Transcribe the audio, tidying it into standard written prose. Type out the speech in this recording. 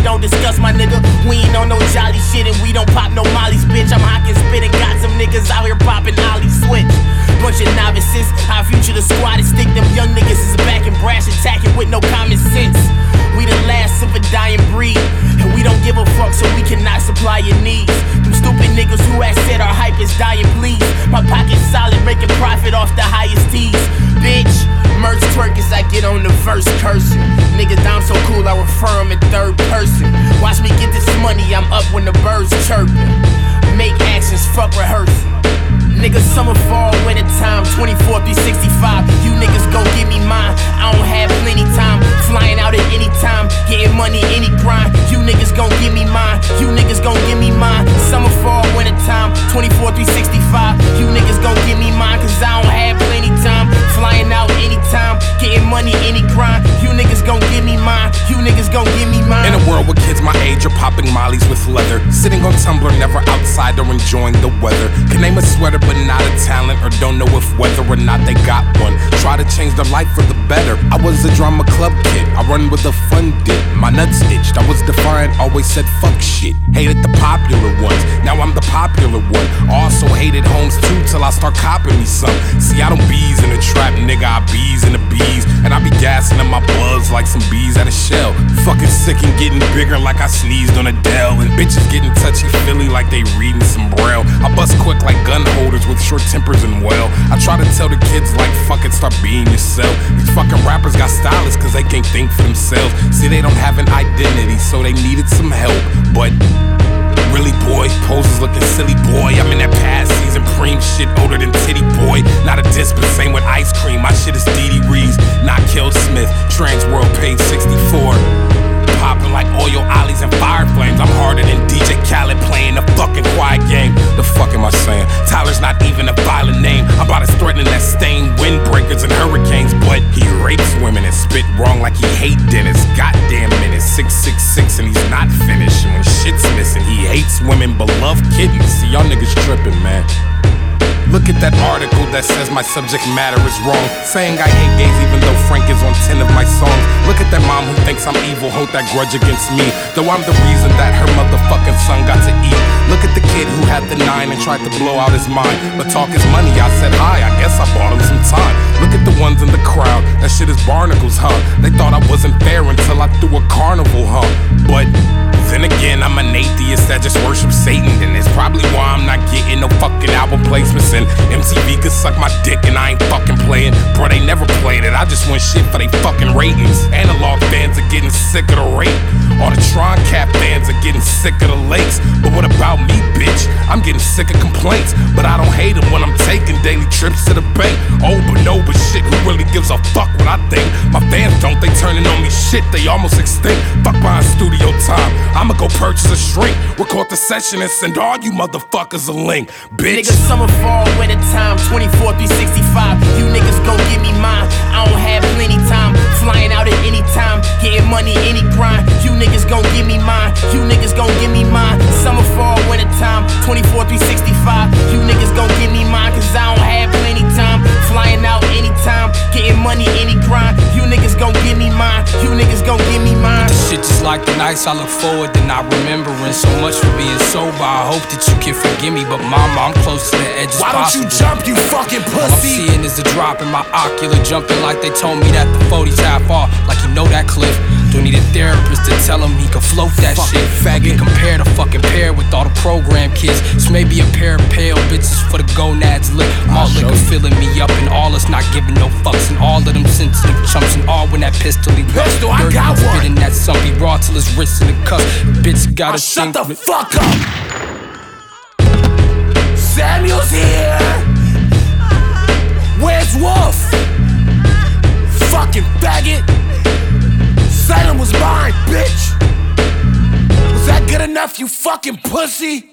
don't discuss, my nigga. We ain't on no jolly shit and we don't pop no mollies, bitch. I'm hockin' spittin', got some niggas out here poppin' ollie switch. Bunch of novices, our future the squad is stick. Them young niggas is back and brash attacking with no common sense. We the last of a dying breed, and we don't give a fuck, so we cannot supply your needs. Them stupid niggas who has said our hype is dying, please. My pocket's solid, making profit off the highest tees. Bitch, merch twerk as I get on the verse cursing. Niggas, I'm so cool, I refer them in third person. Watch me get this money, I'm up when the birds chirping. Make actions, fuck rehearsing. Niggas, summer, fall, winter time, 24 through 65. You niggas go give me mine. I don't have plenty time. Flying out at any time, getting money, any grind. You niggas gon' give me mine. You niggas gon' give me mine. Summer, fall, winter time, 24 through 65. You niggas gon' give me mine, cause I don't have plenty time. Flying out anytime, getting money, any grind. You niggas gon' give me mine. You niggas gon' give me mine. In a world where kids my age are popping mollies with leather, sitting on Tumblr, never outside or enjoying the weather. Can name a sweater but not a talent, or don't know if whether or not they got one. Try to change their life for the better. I was a drama club kid, I run with a fun dip. My nuts itched, I was defiant, always said fuck shit. Hated the popular ones, now I'm the popular one. Also hated homes too, till I start copping me some. See, I don't bees in a trap, nigga, I bees in the bees. And I be gassing in my bloods like some bees at a shell. Fucking sick and getting bigger like I sneezed on Adele. And bitches getting touchy-feely like they reading some braille. I bust quick like gun holders with short tempers and well. I try to tell the kids like fuck it, start being yourself. These fucking rappers got stylists cause they can't think for themselves. See, they don't have an identity, so they needed some help. But really, boy, poses looking silly, boy. I'm in that past season preem shit older than titty, boy. Not a diss, but same with ice cream. My shit is Dee Dee Reeves, not Kill Smith. Trans World page 64. Popping like oil ollies and fire flames. I'm harder than DJ Khaled playing the fucking quiet game. The fuck am I saying? Tyler's not even a violent name. I'm about as threatening as stained windbreakers and hurricanes. But he rapes women and spit wrong like he hate Dennis. Goddamn minute, 666 and he's not finished. And when shit's missing, he hates women but love kittens. See, y'all niggas tripping, man. Look at that article that says my subject matter is wrong, saying I hate gays even though Frank is on 10 of my songs. Look at that mom who thinks I'm evil, hold that grudge against me, though I'm the reason that her motherfucking son got to eat. Look at the kid who had the 9 and tried to blow out his mind, but talk is money, I said hi, I guess I bought him some time. Look at the ones in the crowd, that shit is barnacles, huh? They thought I wasn't fair until I threw a carnival, huh? But then again, I'm an atheist that just worships Satan, and it's probably why I'm not getting no fucking album placements. And MTV could suck my dick and I ain't fucking playing. Bro, they never played it, I just want shit for they fucking ratings. Analog fans are getting sick of the rape. All the Tron Cap fans are getting sick of the lakes. But what about me, bitch? I'm getting sick of complaints, but I don't hate them when I'm taking daily trips to the bank. Oh, but no, but shit, who really gives a fuck what I think? My fans don't, they turning on me shit, they almost extinct. Fuck buying studio time, I'ma go purchase a shrink, record the session and send all you motherfuckers a link, bitch. Niggas, summer, fall, winter time, 24 through 65. You niggas gon' give me mine. I don't have plenty time. Flying out at any time, getting money, any grind. You niggas gon' give me mine. You niggas gon' give me mine. Summer, fall, winter time, 24 through 65. You niggas gon' give me mine, cause I don't have plenty time. Flying out anytime, getting money, any grind. You niggas gon' give me mine. You niggas gon' give me mine. This shit just like the nights I look forward to not remembering. So much for being sober, I hope that you can forgive me. But mama, I'm close to the edge as Why don't possible. you jump, you fucking All I'm pussy? seeing is a drop in my ocular, jumping like they told me that the 40's half off, like you know that cliff. Don't need a therapist to tell him he can float that Fucking shit. faggot. Get compared to fucking pair with all the program kids. It's maybe a pair of pale bitches for the gonads lit. All liquor filling me up and all us not giving no fucks. And all of them sensitive chumps and all when that pistol he Pistol, I dirty, got one. spitting that sumpy raw till his wrists in the cuffs. Bitch gotta Shut think the fuck up! Samuel's here! Where's Wolf? Fucking faggot! Said it was mine, bitch! Was that good enough, you fucking pussy?